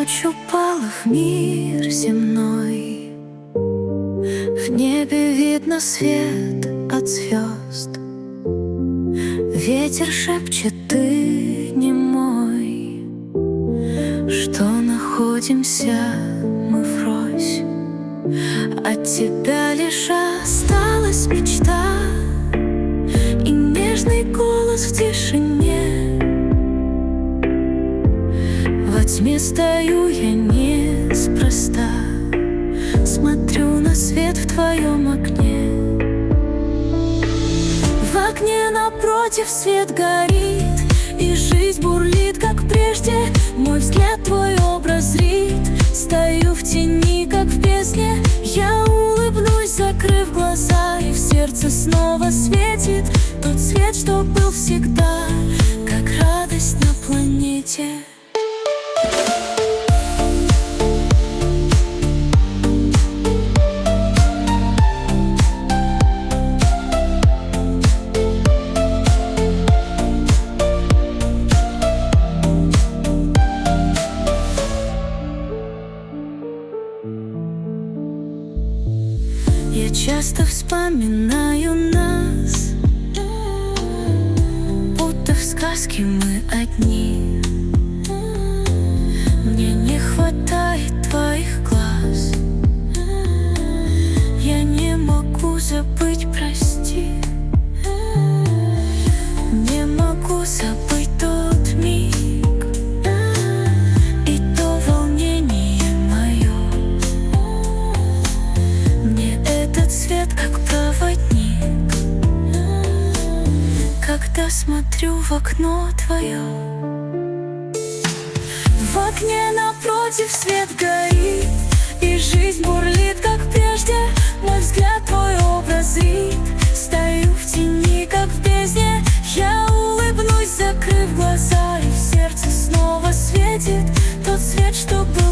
ночь упала в мир земной. В небе видно свет от звезд. Ветер шепчет, ты не мой, что находимся мы врозь. От тебя лишь осталась мечта и нежный голос в тишине. Во тьме стою я неспроста, смотрю на свет в твоем окне. В окне напротив свет горит, и жизнь бурлит, как прежде. Мой взгляд твой образ зрит. Стою в тени, как в песне. Я улыбнусь, закрыв глаза, и в сердце снова светит тот свет, что был всегда, как радость на планете. Я часто вспоминаю нас, будто в сказке мы одни. Мне не хватает твоих глаз, я не могу забыть, прости. Не могу забыть тот миг и то волнение мое. Мне этот свет как проводник, когда смотрю в окно твое. В окне напротив свет горит, и жизнь бурлит, как прежде. Мой взгляд твой образ зрит. Стою в тени, как в бездне. Я улыбнусь, закрыв глаза, и в сердце снова светит тот свет, что был